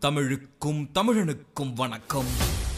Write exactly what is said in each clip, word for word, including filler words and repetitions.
தமிழுக்கும் தமிழனுக்கும் வணக்கம்.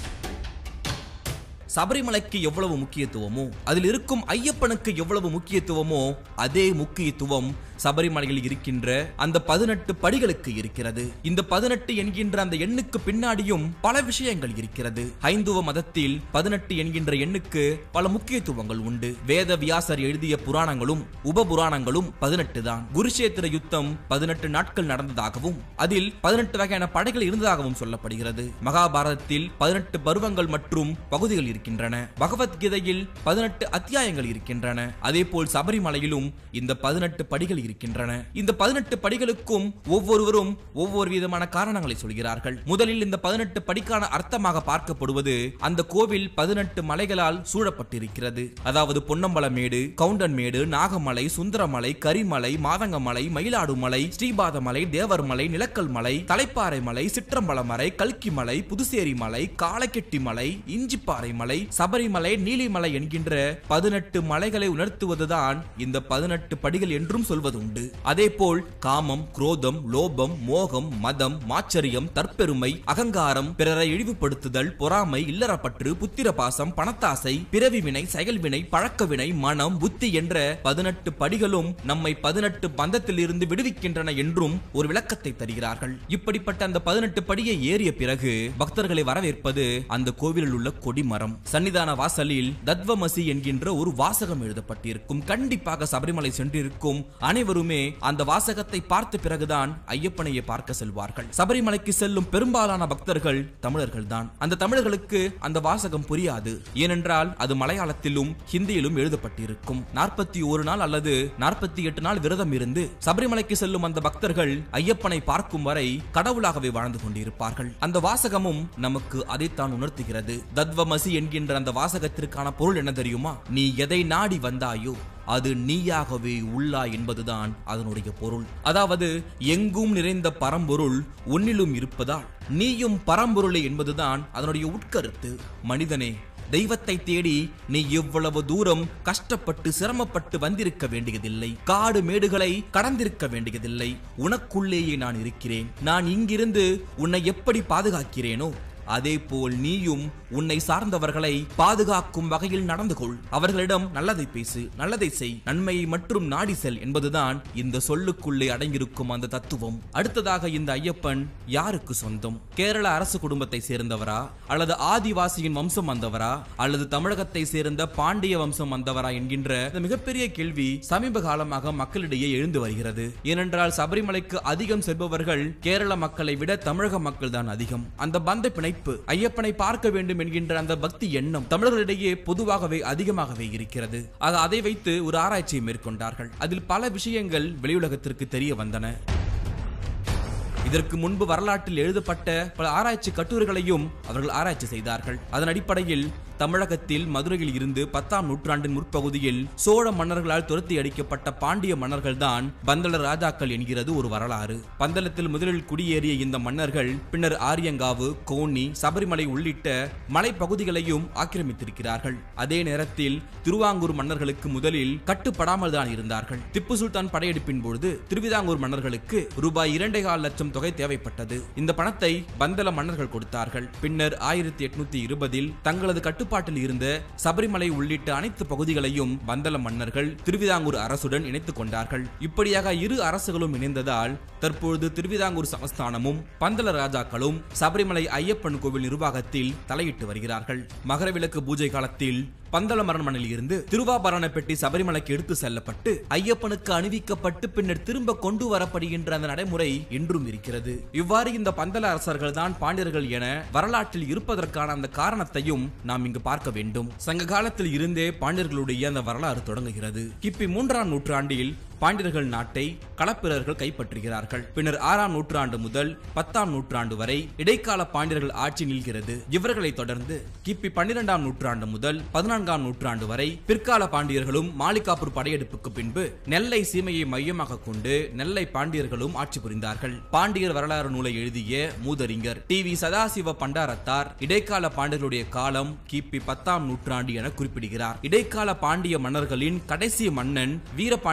சபரிமலைக்கு எவ்வளவு முக்கியத்துவமோ அதில் இருக்கும் ஐயப்பனுக்கு எவ்வளவு முக்கியத்துவமோ அதே முக்கியத்துவம் சபரிமலையில் இருக்கின்ற அந்த பதினெட்டு படிகளுக்கு இருக்கிறது. இந்த பதினெட்டு என்கின்ற அந்த எண்ணுக்கு பின்னாடியும் பல விஷயங்கள் இருக்கிறது. ஹைந்துவ மதத்தில் பதினெட்டு என்கின்ற எண்ணுக்கு பல முக்கியத்துவங்கள் உண்டு. வேத வியாசர் எழுதிய புராணங்களும் உப புராணங்களும் பதினெட்டு தான். குருஷேத்திர யுத்தம் பதினெட்டு நாட்கள் நடந்ததாகவும் அதில் பதினெட்டு வகையான படைகள் இருந்ததாகவும் சொல்லப்படுகிறது. மகாபாரதத்தில் பதினெட்டு பருவங்கள் மற்றும் பகுதிகள் இருக்கின்றன. பகவத்கீதையில் பதினெட்டு அத்தியாயங்கள் இருக்கின்றன. அதே போல் சபரிமலையிலும் இந்த பதினெட்டு படிகள் இருக்கின்றன. இந்த பதினெட்டு படிகளுக்கும் ஒவ்வொருவரும் ஒவ்வொரு விதமான காரணங்களை சொல்கிறார்கள். முதலில் இந்த பதினெட்டு படிக்கான அர்த்தமாக பார்க்கப்படுவது அந்த கோவில் பதினெட்டு மலைகளால் சூழப்பட்டிருக்கிறது. அதாவது பொன்னம்பலமேடு, கவுண்டன்மேடு, நாகமலை, சுந்தரமலை, கரிமலை, மாதங்கமலை, மயிலாடுமலை, ஸ்ரீபாதமலை, தேவர்மலை, நிலக்கல் மலை, தலைப்பாறை மலை, சிற்றம்பலமலை, கல்கி மலை, புதுச்சேரி மலை, காலக்கெட்டி மலை, இஞ்சிப்பாறை மலை, சபரிமலை, நீலிமலை என்கின்ற பதினெட்டு மலைகளை உணர்த்துவதுதான் இந்த பதினெட்டு படிகள் என்றும் சொல்வது உண்டு. அதே போல் காமம், குரோதம், லோபம், மோகம், மதம், மாச்சரியம், தற்பெருமை, அகங்காரம், பிறரை இழிவுபடுத்துதல், பொறாமை, இல்லறப்பற்று, புத்திரபாசம், பணத்தாசை, பிறவிவினை, செயல்வினை, பழக்கவினை, மனம், புத்தி என்ற பதினெட்டு படிகளும் நம்மை பதினெட்டு பந்தத்தில் இருந்து விடுவிக்கின்றன என்றும் ஒரு விளக்கத்தை தருகிறார்கள். இப்படிப்பட்ட அந்த பதினெட்டு படியை ஏறிய பிறகு பக்தர்களை வரவேற்பது அந்த கோவிலில் உள்ள கொடிமரம். சன்னிதான வாசலில் தத்வமசி என்கின்ற ஒரு வாசகம் எழுதப்பட்டிருக்கும். கண்டிப்பாக சபரிமலை சென்றிருக்கும் அனைவருமே அந்த வாசகத்தை பார்த்த பிறகுதான் ஐயப்பனையை பார்க்க செல்வார்கள். சபரிமலைக்கு செல்லும் பெரும்பாலான பக்தர்கள் தமிழர்கள் தான். அந்த தமிழர்களுக்கு அந்த வாசகம் புரியாது. ஏனென்றால் அது மலையாளத்திலும் ஹிந்தியிலும் எழுதப்பட்டிருக்கும். நாற்பத்தி ஒரு நாள் அல்லது நாற்பத்தி எட்டு நாள் விரதம் இருந்து சபரிமலைக்கு செல்லும் அந்த பக்தர்கள் ஐயப்பனை பார்க்கும் வரை கடவுளாகவே வாழ்ந்து கொண்டிருப்பார்கள். அந்த வாசகமும் நமக்கு அதைத்தான் உணர்த்துகிறது. தத்வமசி என்கின்ற அந்த வாசகத்திற்கான பொருள் என்ன தெரியுமா? நீ எதை நாடி வந்தாயோ அது நீயாகவே உள்ளா என்பதுதான் அதனுடைய பொருள். அதாவது எங்கும் நிறைந்த பரம்பொருள் உன்னிலும் இருப்பதால் நீயும் பரம்பொருளே என்பதுதான் அதனுடைய உட்கருத்து. மனிதனே, தெய்வத்தை தேடி நீ எவ்வளவு தூரம் கஷ்டப்பட்டு சிரமப்பட்டு வந்திருக்க வேண்டியதில்லை. காடு மேடுகளை கடந்திருக்க வேண்டியதில்லை. உனக்குள்ளேயே நான் இருக்கிறேன். நான் இங்கிருந்து உன்னை எப்படி பாதுகாக்கிறேனோ அதே போல் நீயும் உன்னை சார்ந்தவர்களை பாதுகாக்கும் வகையில் நடந்து கொள். அவர்களிடம் நல்லதை பேசு, நல்லதை செய், நன்மையை மற்றும் நாடி செல் என்பதுதான் இந்த சொல்லுக்குள்ளே அடங்கியிருக்கும் அந்த தத்துவம். அடுத்ததாக இந்த ஐயப்பன் யாருக்கு சொந்தம்? கேரள அரசு குடும்பத்தை சேர்ந்தவரா, அல்லது ஆதிவாசியின் வம்சம் வந்தவரா, அல்லது தமிழகத்தை சேர்ந்த பாண்டிய வம்சம் வந்தவரா என்கின்ற மிகப்பெரிய கேள்வி சமீப காலமாக மக்களிடையே எழுந்து வருகிறது. ஏனென்றால் சபரிமலைக்கு அதிகம் செல்பவர்கள் கேரள மக்களை விட தமிழக மக்கள் தான் அதிகம். அந்த பந்த பிணை ஐயப்பனை பார்க்க வேண்டும் என்கின்ற அந்த பக்தி எண்ணம் தமிழர்களிடையே பொதுவாகவே அதிகமாகவே இருக்கிறது. ஆக அதை வைத்து ஒரு ஆராய்ச்சியை மேற்கொண்டார்கள். அதில் பல விஷயங்கள் வெளியுலகத்திற்கு தெரிய வந்தன. இதற்கு முன்பு வரலாற்றில் எழுதப்பட்ட பல ஆராய்ச்சி கட்டுரைகளையும் அவர்கள் ஆராய்ச்சி செய்தார்கள். அதன் அடிப்படையில் தமிழகத்தில் மதுரையில் இருந்து பத்தாம் நூற்றாண்டின் முற்பகுதியில் சோழ மன்னர்களால் துரத்தி அடிக்கப்பட்ட பாண்டிய மன்னர்கள் தான் பந்தள ராஜாக்கள் என்கிறது ஒரு வரலாறு. பந்தளத்தில் முதலில் குடியேறிய இந்த மன்னர்கள் பின்னர் ஆரியங்காவு, கோணி, சபரிமலை உள்ளிட்ட மலைப்பகுதிகளையும் ஆக்கிரமித்திருக்கிறார்கள். அதே நேரத்தில் திருவாங்கூர் மன்னர்களுக்கு முதலில் கட்டுப்படாமல் தான் இருந்தார்கள். திப்பு சுல்தான் படையெடுப்பின் பொழுது திருவிதாங்கூர் மன்னர்களுக்கு ரூபாய் இரண்டே கால் லட்சம் தொகை தேவைப்பட்டது. இந்த பணத்தை பந்தள மன்னர்கள் கொடுத்தார்கள். பின்னர் ஆயிரத்தி எட்நூத்தி இருபதில் தங்களது கட்டுப்பாட்டில் இருந்த சபரிமலை உள்ளிட்ட அனைத்து பகுதிகளையும் பந்தள மன்னர்கள் திருவிதாங்கூர் அரசுடன் இணைத்துக் கொண்டார்கள். இப்படியாக இரு அரசுகளும் இணைந்ததால் தற்பொழுது திருவிதாங்கூர் சமஸ்தானமும் பந்தள ராஜாக்களும் சபரிமலை ஐயப்பன் கோவில் நிர்வாகத்தில் தலையிட்டு வருகிறார்கள். மகரவிளக்கு பூஜை காலத்தில் பந்தளம் அரண்மனையில் இருந்து திருவாபரண பெட்டி சபரிமலைக்கு எடுத்து செல்லப்பட்டு ஐயப்பனுக்கு அணிவிக்கப்பட்டு பின்னர் திரும்ப கொண்டு வரப்படுகின்ற அந்த நடைமுறை இன்றும் இருக்கிறது. இவ்வாறு இந்த பந்தள அரசர்கள் தான் பாண்டியர்கள் என வரலாற்றில் இருப்பதற்கான அந்த காரணத்தையும் நாம் இங்கு பார்க்க வேண்டும். சங்க காலத்தில் இருந்தே பாண்டியர்களுடைய அந்த வரலாறு தொடங்குகிறது. கிபி மூன்றாம் நூற்றாண்டில் பாண்டியர்கள் நாட்டை களப்பிரர்கள் கைப்பற்றுகிறார்கள். பின்னர் ஆறாம் நூற்றாண்டு முதல் பத்தாம் நூற்றாண்டு வரை இடைக்கால பாண்டியர்கள் ஆட்சி நிற்கிறது. இவர்களை தொடர்ந்து கிபி பன்னிரெண்டாம் நூற்றாண்டு முதல் பதினான்காம் நூற்றாண்டு வரை பிற்கால பாண்டியர்களும் மாளிகாப்பூர் படையெடுப்புக்கு பின்பு நெல்லை சீமையை மையமாக கொண்டு நெல்லை பாண்டியர்களும் ஆட்சி புரிந்தார்கள். பாண்டியர் வரலாறு நூலை எழுதிய மூதறிஞர் டி வி சதாசிவ பண்டாரத்தார் இடைக்கால பாண்டியர்களுடைய காலம் கிபி பத்தாம் நூற்றாண்டு என குறிப்பிடுகிறார். இடைக்கால பாண்டிய மன்னர்களின் கடைசி மன்னன் வீரபாண்டியன் என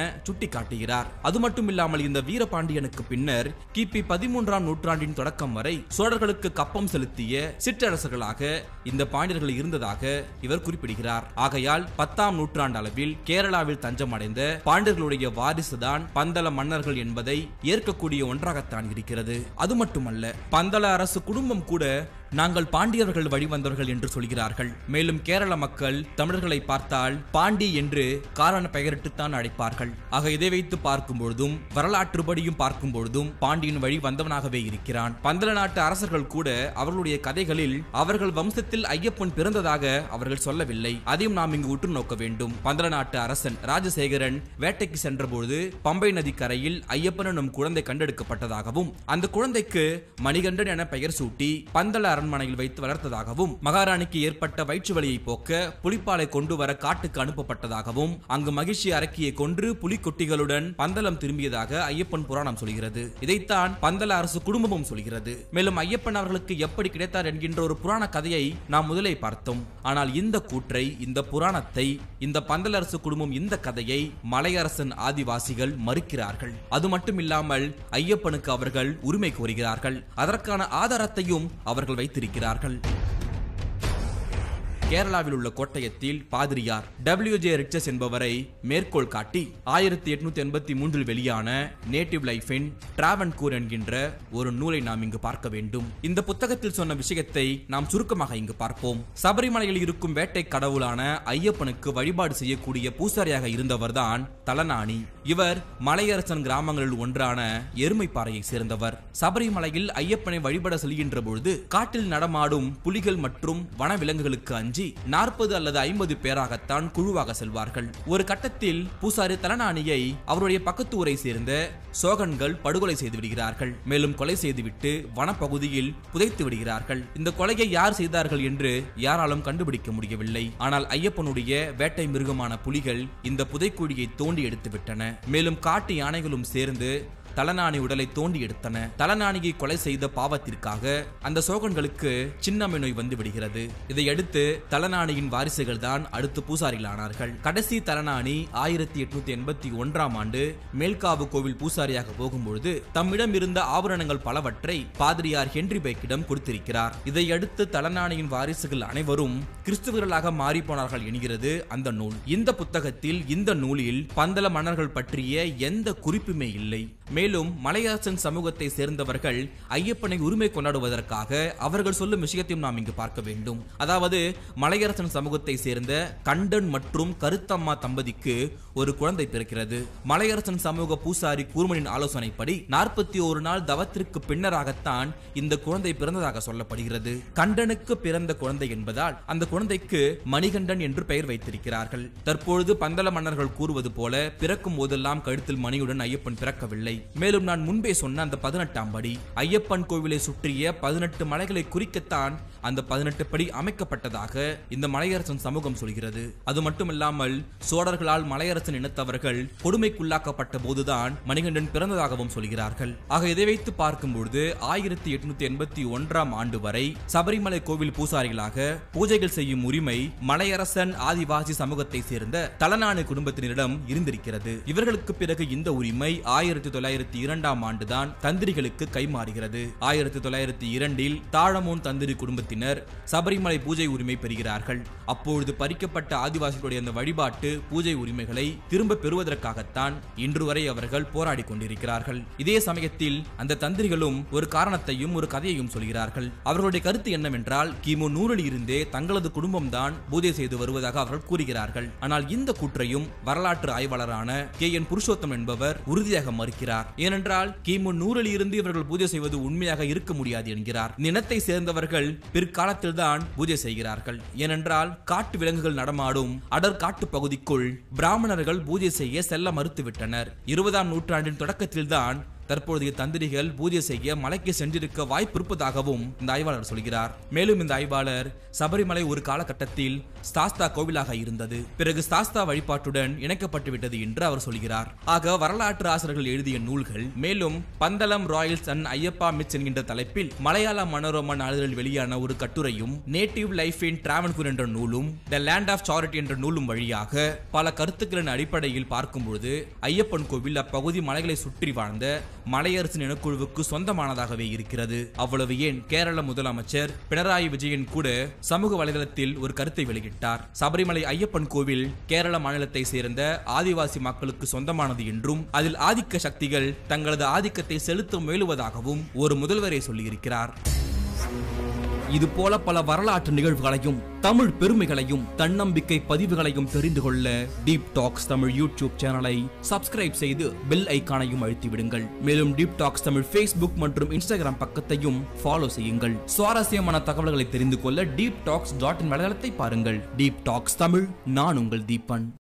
சுட்டிக்காட்டுகிறார். அது மட்டுமில்லாமல் இந்த வீரபாண்டியனுக்கு பின்னர் கிபி பதிமூன்றாம் நூற்றாண்டின் தொடக்கம் வரை சோழர்களுக்கு கப்பம் செலுத்திய சிற்றரசர்களாக இந்த பாண்டியர்கள் இருந்ததாக இவர் குறிப்பிடுகிறார். ஆகையால் பத்தாம் நூற்றாண்டு அளவில் கேரளாவில் தஞ்சம் அடைந்த பாண்டியர்களுடைய வாரிசுதான் பந்தல மன்னர்கள் என்பதை ஏற்கக்கூடிய ஒன்றாகத்தான் இருக்கிறது. அது மட்டுமல்ல, பந்தல அரசு குடும்பம் கூட நாங்கள் பாண்டியர்கள் வழிவந்தவர்கள் என்று சொல்கிறார்கள். மேலும் கேரள மக்கள் தமிழர்களை பார்த்தால் பாண்டி என்று காரண பெயரிட்டுத்தான் அழைப்பார்கள். ஆக இதை வைத்து பார்க்கும் பொழுதும் வரலாற்றுப்படியும் பார்க்கும் பொழுதும் பாண்டியன் வழி வந்தவனாகவே இருக்கிறான். பந்தல நாட்டு அரசர்கள் கூட அவர்களுடைய கதைகளில் அவர்கள் வம்சத்தில் ஐயப்பன் பிறந்ததாக அவர்கள் சொல்லவில்லை. அதையும் நாம் இங்கு உற்று நோக்க வேண்டும். பந்தல நாட்டு அரசன் ராஜசேகரன் வேட்டைக்கு சென்ற பொழுது பம்பை நதி கரையில் ஐயப்பன் எனும் குழந்தை கண்டெடுக்கப்பட்டதாகவும் அந்த குழந்தைக்கு மணிகண்டன் என பெயர் சூட்டி பந்தல அரண்மனையில் வைத்து வளர்த்ததாகவும் மகாராணிக்கு ஏற்பட்ட வயிற்று வலியை போக்க புலிப்பாலை கொண்டு வர காட்டுக்கு அனுப்பப்பட்டதாகவும் அங்கு மகிழ்ச்சி அரக்கியை கொன்று புலிக்குட்டிகளுடன் பந்தலம் திரும்பியதாக ஐயப்பன் புராணம் சொல்கிறது. இதைத்தான் பந்தல அரசு குடும்பமும் சொல்கிறது. மேலும் ஐயப்பன் அவர்களுக்கு எப்படி கிடைத்தார் என்கின்ற ஒரு புராண கதையை நாம் முதலே பார்த்தோம். ஆனால் இந்த கூற்றை, இந்த புராணத்தை, இந்த பந்தல அரசு குடும்பம் இந்த கதையை மலையரசன் ஆதிவாசிகள் மறுக்கிறார்கள். அது மட்டுமில்லாமல் ஐயப்பனுக்கு அவர்கள் உரிமை கோருகிறார்கள். அதற்கான ஆதாரத்தையும் அவர்கள் வைத்திருக்கிறார்கள். கேரளாவில் உள்ள கோட்டயத்தில் பாதிரியார் டபிள்யூ ஜே ரிச்சஸ் என்பவரை மேற்கோள் காட்டி ஆயிரத்தி எட்நூத்தி எண்பத்தி மூன்றில் வெளியான நேட்டிவ் லைஃப் இன் டிராவன்கூர் என்கின்ற ஒரு நூலை நாம் இங்கு பார்க்க வேண்டும். இந்த புத்தகத்தில் சொன்ன விஷயத்தை நாம் சுருக்கமாக இங்கு பார்ப்போம். சபரிமலையில் இருக்கும் வேட்டை கடவுளான ஐயப்பனுக்கு வழிபாடு செய்யக்கூடிய பூசாரியாக இருந்தவர்தான் தலநாணி. இவர் மலையரசன் கிராமங்களில் ஒன்றான எருமைப்பாறையை சேர்ந்தவர். சபரிமலையில் ஐயப்பனை வழிபட செல்கின்ற பொழுது காட்டில் நடமாடும் புலிகள் மற்றும் வனவிலங்குகளுக்கு அஞ்சி நாற்பது அல்லது ஐம்பது பேராகத்தான் குழுவாக செல்வார்கள். ஒரு கட்டத்தில் பூசாரி தலநாணியை அவருடைய பக்கத்து ஊரை சேர்ந்த சோகன்கள் படுகொலை செய்து விடுகிறார்கள். மேலும் கொலை செய்துவிட்டு வனப்பகுதியில் புதைத்து விடுகிறார்கள். இந்த கொலையை யார் செய்தார்கள் என்று யாராலும் கண்டுபிடிக்க முடியவில்லை. ஆனால் ஐயப்பனுடைய வேட்டை மிருகமான புலிகள் இந்த புதைக்குழியை தோண்டி எடுத்து விட்டன. மேலும் காட்டு யானைகளும் சேர்ந்து தலநாணி உடலை தோண்டி எடுத்தன. தலநாணியை கொலை செய்த பாவத்திற்காக அந்த சோகன்களுக்கு சின்னம்மை நோய் வந்து விடுகிறது. இதையடுத்து தலநாணியின் வாரிசுகள் தான் அடுத்து பூசாரிகளானார்கள். கடைசி தலநாணி ஆயிரத்தி எட்நூத்தி எண்பத்தி ஒன்றாம் ஆண்டு மேல்காவு கோவில் பூசாரியாக போகும்பொழுது தம்மிடம் இருந்த ஆபரணங்கள் பலவற்றை பாதிரியார் ஹென்றி பேக்கிடம் கொடுத்திருக்கிறார். இதையடுத்து தலநாணியின் வாரிசுகள் அனைவரும் கிறிஸ்துவர்களாக மாறி போனார்கள் என்கிறது அந்த நூல். இந்த புத்தகத்தில், இந்த நூலில் பந்தல மன்னர்கள் பற்றிய எந்த குறிப்புமே இல்லை. மேலும் மலையரசன் சமூகத்தை சேர்ந்தவர்கள் ஐயப்பனை உரிமை கொண்டாடுவதற்காக அவர்கள் சொல்லும் விஷயத்தையும் நாம் இங்கு பார்க்க வேண்டும். அதாவது மலையரசன் சமூகத்தை சேர்ந்த கண்டன் மற்றும் கருத்தம்மா தம்பதிக்கு ஒரு குழந்தை பிறக்கிறது. மலையரசன் சமூக பூசாரி கூர்மனின் ஆலோசனைப்படி நாற்பத்தி ஒரு நாள் தவத்திற்கு பின்னராகத்தான் இந்த குழந்தை பிறந்ததாக சொல்லப்படுகிறது. கண்டனுக்கு பிறந்த குழந்தை என்பதால் அந்த குழந்தைக்கு மணிகண்டன் என்று பெயர் வைத்திருக்கிறார்கள். தற்பொழுது பந்தல மன்னர்கள் கூறுவது போல பிறக்கும் போதெல்லாம் கழுத்தில் மணியுடன் ஐயப்பன் பிறக்கவில்லை. மேலும் நான் முன்பே சொன்ன அந்த பதினெட்டாம் படி ஐயப்பன் கோவிலை சுற்றிய பதினெட்டு மலைகளை குறிக்கத்தான் அந்த பதினெட்டு படி அமைக்கப்பட்டதாக இந்த மலையரசன் சமூகம் சொல்கிறது. அது மட்டுமில்லாமல் சோழர்களால் மலையரசன் இனத்தவர்கள் கொடுமைக்குள்ளாக்கப்பட்ட போதுதான் மணிகண்டன் பிறந்ததாகவும் சொல்கிறார்கள். ஆக இதை வைத்து பார்க்கும்போது ஆயிரத்தி எட்நூத்தி எண்பத்தி ஒன்றாம் ஆண்டு வரை சபரிமலை கோவில் பூசாரிகளாக பூஜைகள் செய்யும் உரிமை மலையரசன் ஆதிவாசி சமூகத்தை சேர்ந்த தலநாணி குடும்பத்தினரிடம் இருந்திருக்கிறது. இவர்களுக்கு பிறகு இந்த உரிமை ஆயிரத்தி தொள்ளாயிரத்தி இரண்டாம் ஆண்டுதான் தந்திரிகளுக்கு கைமாறுகிறது. ஆயிரத்தி தொள்ளாயிரத்தி இரண்டில் தாழமோன் தந்திரி குடும்பத்தினர் சபரிமலை பூஜை உரிமை பெறுகிறார்கள். அப்பொழுது பறிக்கப்பட்ட ஆதிவாசிகளுடைய அந்த வழிபாட்டு பூஜை உரிமைகளை திரும்ப பெறுவதற்காகத்தான் இன்று வரை அவர்கள் போராடி கொண்டிருக்கிறார்கள். இதே சமயத்தில் அந்த தந்திரிகளும் ஒரு காரணத்தையும் ஒரு கதையையும் சொல்கிறார்கள். அவர்களுடைய கருத்து என்னவென்றால், கிமு நூறில் இருந்தே தங்களது குடும்பம் தான் பூஜை செய்து வருவதாக அவர்கள் கூறுகிறார்கள். ஆனால் இந்த கூற்றையும் வரலாற்று ஆய்வாளரான கே என் புருஷோத்தம் என்பவர் உறுதியாக மறுக்கிறார். ஏனென்றால் கிமு நூறில் இருந்து இவர்கள் பூஜை செய்வது உண்மையாக இருக்க முடியாது என்கிறார். நிலத்தை சேர்ந்தவர்கள் பிற்காலத்தில் தான் பூஜை செய்கிறார்கள். ஏனென்றால் காட்டு விலங்குகள் நடமாடும் அடர் காட்டு பகுதிக்குள் பிராமணர்கள் பூஜை செய்ய செல்ல மறுத்துவிட்டனர். இருபதாம் நூற்றாண்டின் தொடக்கத்தில் தான் தற்போதைய தந்திரிகள் பூஜை செய்ய மலைக்கு சென்றிருக்க வாய்ப்பு இருப்பதாகவும் இந்த ஆய்வாளர் சொல்கிறார். மேலும் இந்த ஆய்வாளர் சபரிமலை ஒரு காலகட்டத்தில் சாஸ்தா கோவிலாக இருந்தது, பிறகு சாஸ்தா வழிபாட்டுடன் இணைக்கப்பட்டுவிட்டது என்று அவர் சொல்கிறார். ஆக வரலாற்று ஆசிரியர்கள் எழுதிய நூல்கள், மேலும் Pandalam royals and Ayyappa myths என்கின்ற தலைப்பில் மலையாள மனோரமா நாளிதழில் வெளியான ஒரு கட்டுரையும், நேட்டிவ் லைஃப் இன் டிராவன்கூர் என்ற நூலும், த லேண்ட் ஆஃப் சாரிட்டி என்ற நூலும் வழியாக பல கருத்துக்களின் அடிப்படையில் பார்க்கும்போது ஐயப்பன் கோவில் அப்பகுதி மலைகளை சுற்றி வாழ்ந்த மலையரசின் இனக்குழுவுக்கு சொந்தமானதாகவே இருக்கிறது. அவ்வளவு ஏன், கேரள முதலமைச்சர் பினராயி விஜயன் கூட சமூக வலைதளத்தில் ஒரு கருத்தை வெளியிட்டார். சபரிமலை ஐயப்பன் கோவில் கேரள மாநிலத்தை சேர்ந்த ஆதிவாசி மக்களுக்கு சொந்தமானது என்றும் அதில் ஆதிக்க சக்திகள் தங்களது ஆதிக்கத்தை செலுத்த முயலுவதாகவும் ஒரு முதல்வரே சொல்லியிருக்கிறார். இது போல பல வரலாற்று நிகழ்வுகளையும் தமிழ் பெருமைகளையும் தன்னம்பிக்கை பதிவுகளையும் தெரிந்து கொள்ள டீப் டாக்ஸ் தமிழ் யூடியூப் சேனலை சப்ஸ்கிரைப் செய்து பெல் ஐகானையும் அழுத்தி விடுங்கள். மேலும் டீப் டாக்ஸ் தமிழ் ஃபேஸ்புக் மற்றும் இன்ஸ்டாகிராம் பக்கத்தையும் ஃபாலோ செய்யுங்கள். சுவாரஸ்யமான தகவல்களை தெரிந்து கொள்ள டீப் டாக்ஸ் டாட் இன் வலைதளத்தை பாருங்கள். டீப் டாக்ஸ் தமிழ், நான் உங்கள் தீபன்.